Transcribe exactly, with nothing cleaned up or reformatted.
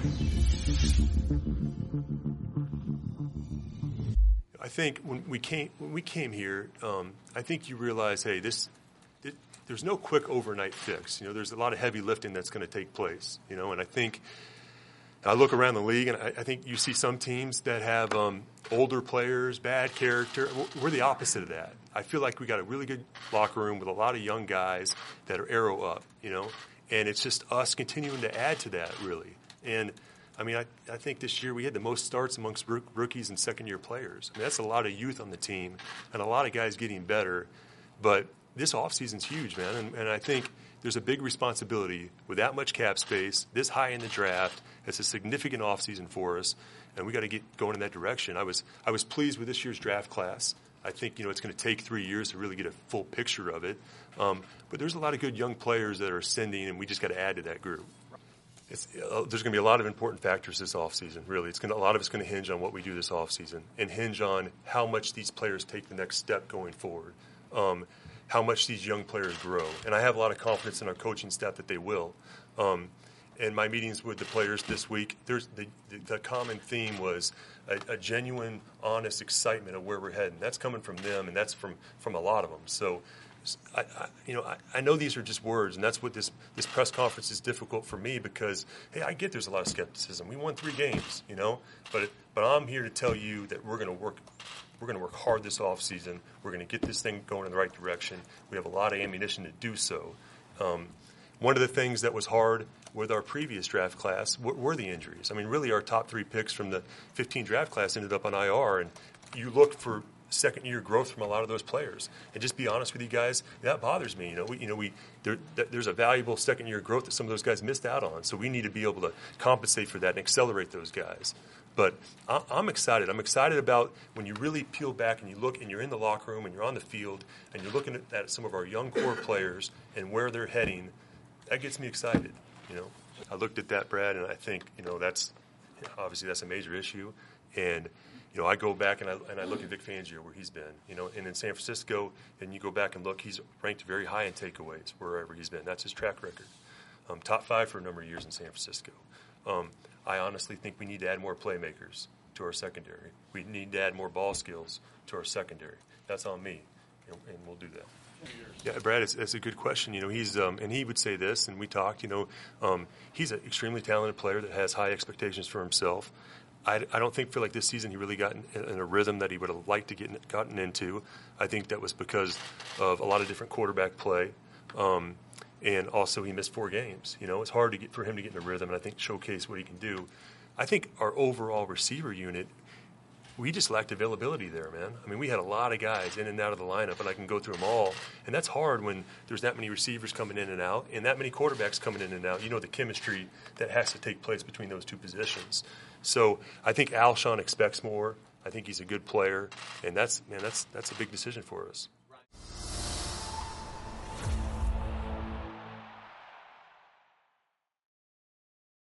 I think when we came when we came here, um, I think you realize, hey, this it, there's no quick overnight fix. You know, there's a lot of heavy lifting that's going to take place. You know, and I think I look around the league, and I, I think you see some teams that have um, older players, bad character. We're the opposite of that. I feel like we got a really good locker room with a lot of young guys that are arrow up. You know, and it's just us continuing to add to that, really. And I mean, I, I think this year we had the most starts amongst rookies and second-year players. I mean, that's a lot of youth on the team and a lot of guys getting better. But this offseason's huge, man, and, and I think there's a big responsibility with that much cap space, this high in the draft. It's a significant offseason for us, and we got to get going in that direction. I was I was pleased with this year's draft class. I think, you know, it's going to take three years to really get a full picture of it. Um, but there's a lot of good young players that are ascending, and we just got to add to that group. It's, uh, there's going to be a lot of important factors this offseason, really. It's going to, a lot of it's going to hinge on what we do this offseason and hinge on how much these players take the next step going forward, um, how much these young players grow. And I have a lot of confidence in our coaching staff that they will. Um, in my meetings with the players this week, there's the, the, the common theme was a, a genuine, honest excitement of where we're heading. That's coming from them, and that's from, from a lot of them. So, I, I, you know, I, I know these are just words, and that's what this, this press conference is difficult for me because, hey, I get there's a lot of skepticism. We won three games, you know, but but I'm here to tell you that we're going to work we're going to work hard this offseason. We're going to get this thing going in the right direction. We have a lot of ammunition to do so. Um, one of the things that was hard with our previous draft class were, were the injuries. I mean, really, our top three picks from the fifteen draft class ended up on I R, and you look for second year growth from a lot of those players. And just be honest with you guys, that bothers me. You know, we, you know, we there, there's a valuable second year growth that some of those guys missed out on. So we need to be able to compensate for that and accelerate those guys. But I, I'm excited. I'm excited about when you really peel back and you look and you're in the locker room and you're on the field and you're looking at, at some of our young core players and where they're heading. That gets me excited. You know, I looked at that, Brad, and I think, you know, that's obviously that's a major issue. And you know, I go back and I, and I look at Vic Fangio where he's been, you know, and in San Francisco, and you go back and look, he's ranked very high in takeaways wherever he's been. That's his track record. Um, top five for a number of years in San Francisco. Um, I honestly think we need to add more playmakers to our secondary. We need to add more ball skills to our secondary. That's on me, and, and we'll do that. Yeah, Brad, it's, it's a good question. You know, he's um, and he would say this, and we talked. You know, um, he's an extremely talented player that has high expectations for himself. I, I don't think feel like this season he really got in, in a rhythm that he would have liked to get gotten into. I think that was because of a lot of different quarterback play, um, and also he missed four games. You know, it's hard to get for him to get in a rhythm, and I think showcase what he can do. I think our overall receiver unit, we just lacked availability there, man. I mean, we had a lot of guys in and out of the lineup, and I can go through them all. And that's hard when there's that many receivers coming in and out and that many quarterbacks coming in and out. You know, the chemistry that has to take place between those two positions. So I think Alshon expects more. I think he's a good player, and that's man, that's that's a big decision for us.